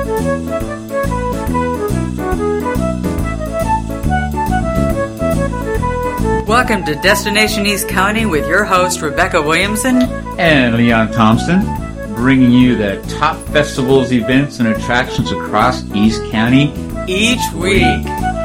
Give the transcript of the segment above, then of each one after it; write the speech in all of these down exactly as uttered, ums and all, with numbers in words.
Welcome to Destination East County with your host, Rebecca Williamson and Leon Thompson, bringing you the top festivals, events, and attractions across East County each week.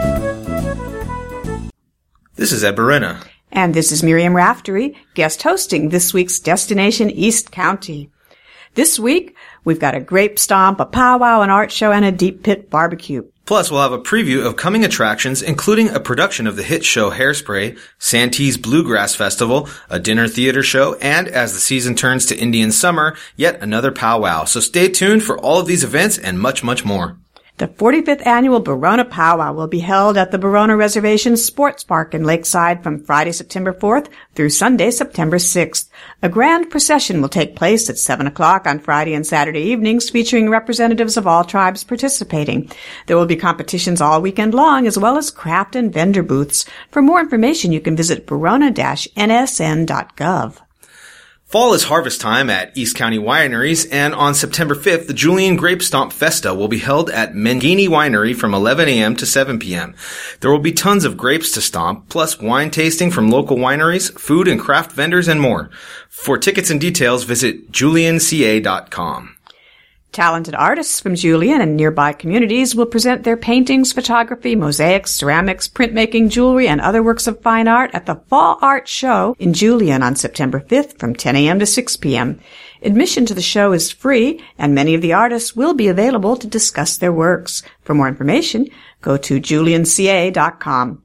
This is Ed Berena. And this is Miriam Raftery, guest hosting this week's Destination East County. This week, we've got a grape stomp, a powwow, an art show, and a deep pit barbecue. Plus, we'll have a preview of coming attractions, including a production of the hit show Hairspray, Santee's Bluegrass Festival, a dinner theater show, and as the season turns to Indian summer, yet another powwow. So stay tuned for all of these events and much, much more. The forty-fifth Annual Borona Powwow will be held at the Borona Reservation Sports Park in Lakeside from Friday, September fourth through Sunday, September sixth. A grand procession will take place at seven o'clock on Friday and Saturday evenings featuring representatives of all tribes participating. There will be competitions all weekend long as well as craft and vendor booths. For more information, you can visit borona dash n s n dot gov. Fall is harvest time at East County Wineries, and on September fifth, the Julian Grape Stomp Festa will be held at Mangini Winery from eleven a.m. to seven p.m. There will be tons of grapes to stomp, plus wine tasting from local wineries, food and craft vendors, and more. For tickets and details, visit julian c a dot com. Talented artists from Julian and nearby communities will present their paintings, photography, mosaics, ceramics, printmaking, jewelry, and other works of fine art at the Fall Art Show in Julian on September fifth from ten a.m. to six p.m. Admission to the show is free, and many of the artists will be available to discuss their works. For more information, go to julian c a dot com.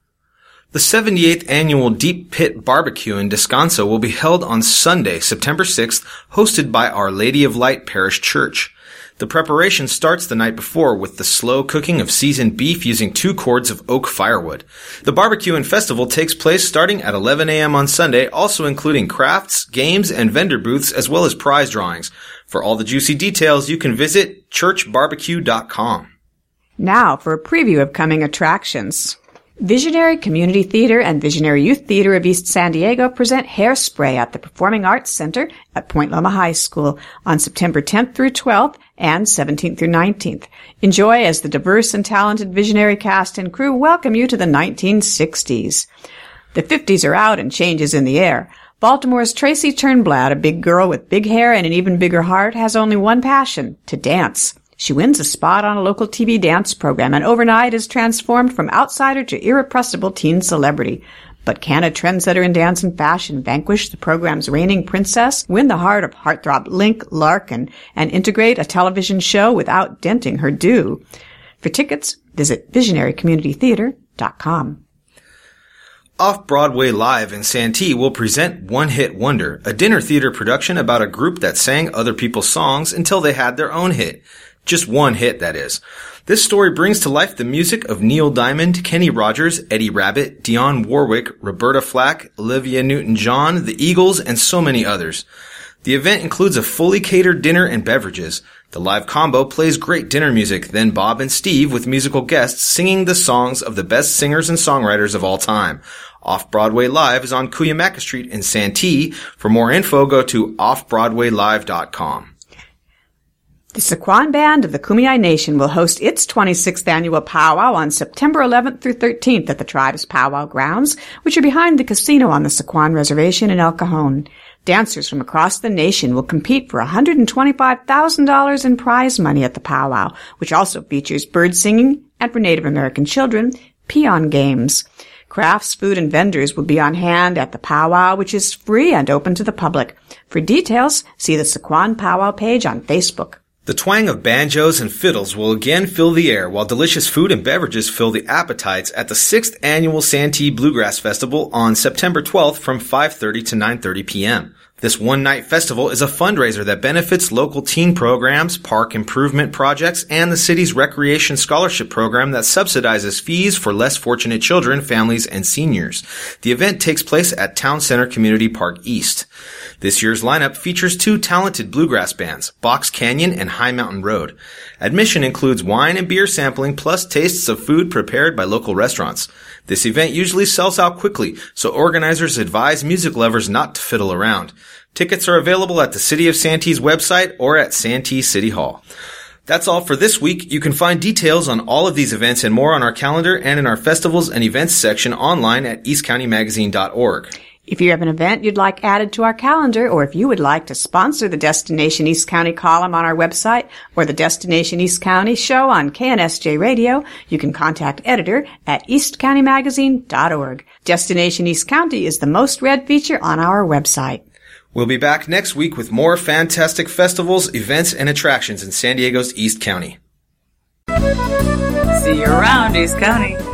The seventy-eighth Annual Deep Pit Barbecue in Descanso will be held on Sunday, September sixth, hosted by Our Lady of Light Parish Church. The preparation starts the night before with the slow cooking of seasoned beef using two cords of oak firewood. The barbecue and festival takes place starting at eleven a.m. on Sunday, also including crafts, games, and vendor booths, as well as prize drawings. For all the juicy details, you can visit church barbecue dot com. Now for a preview of coming attractions. Visionary Community Theater and Visionary Youth Theater of East San Diego present Hairspray at the Performing Arts Center at Point Loma High School on September tenth through twelfth and seventeenth through nineteenth. Enjoy as the diverse and talented Visionary cast and crew welcome you to the nineteen sixties. The fifties are out and change is in the air. Baltimore's Tracy Turnblad, a big girl with big hair and an even bigger heart, has only one passion, to dance. She wins a spot on a local T V dance program and overnight is transformed from outsider to irrepressible teen celebrity. But can a trendsetter in dance and fashion vanquish the program's reigning princess, win the heart of heartthrob Link Larkin, and integrate a television show without denting her due? For tickets, visit visionary community theater dot com. Off-Broadway Live in Santee will present One Hit Wonder, a dinner theater production about a group that sang other people's songs until they had their own hit. Just one hit, that is. This story brings to life the music of Neil Diamond, Kenny Rogers, Eddie Rabbitt, Dionne Warwick, Roberta Flack, Olivia Newton-John, the Eagles, and so many others. The event includes a fully catered dinner and beverages. The live combo plays great dinner music, then Bob and Steve with musical guests singing the songs of the best singers and songwriters of all time. Off-Broadway Live is on Cuyamaca Street in Santee. For more info, go to off broadway live dot com. The Sycuan Band of the Kumeyaay Nation will host its twenty-sixth annual powwow on September eleventh through thirteenth at the tribe's powwow grounds, which are behind the casino on the Sycuan Reservation in El Cajon. Dancers from across the nation will compete for one hundred twenty-five thousand dollars in prize money at the powwow, which also features bird singing and, for Native American children, peon games. Crafts, food, and vendors will be on hand at the powwow, which is free and open to the public. For details, see the Sycuan Powwow page on Facebook. The twang of banjos and fiddles will again fill the air, while delicious food and beverages fill the appetites at the sixth Annual Santee Bluegrass Festival on September twelfth from five thirty to nine thirty p.m. This one-night festival is a fundraiser that benefits local teen programs, park improvement projects, and the city's recreation scholarship program that subsidizes fees for less fortunate children, families, and seniors. The event takes place at Town Center Community Park East. This year's lineup features two talented bluegrass bands, Box Canyon and High Mountain Road. Admission includes wine and beer sampling plus tastes of food prepared by local restaurants. This event usually sells out quickly, so organizers advise music lovers not to fiddle around. Tickets are available at the City of Santee's website or at Santee City Hall. That's all for this week. You can find details on all of these events and more on our calendar and in our festivals and events section online at east county magazine dot org. If you have an event you'd like added to our calendar, or if you would like to sponsor the Destination East County column on our website or the Destination East County show on K N S J Radio, you can contact editor at east county magazine dot org. Destination East County is the most read feature on our website. We'll be back next week with more fantastic festivals, events, and attractions in San Diego's East County. See you around, East County.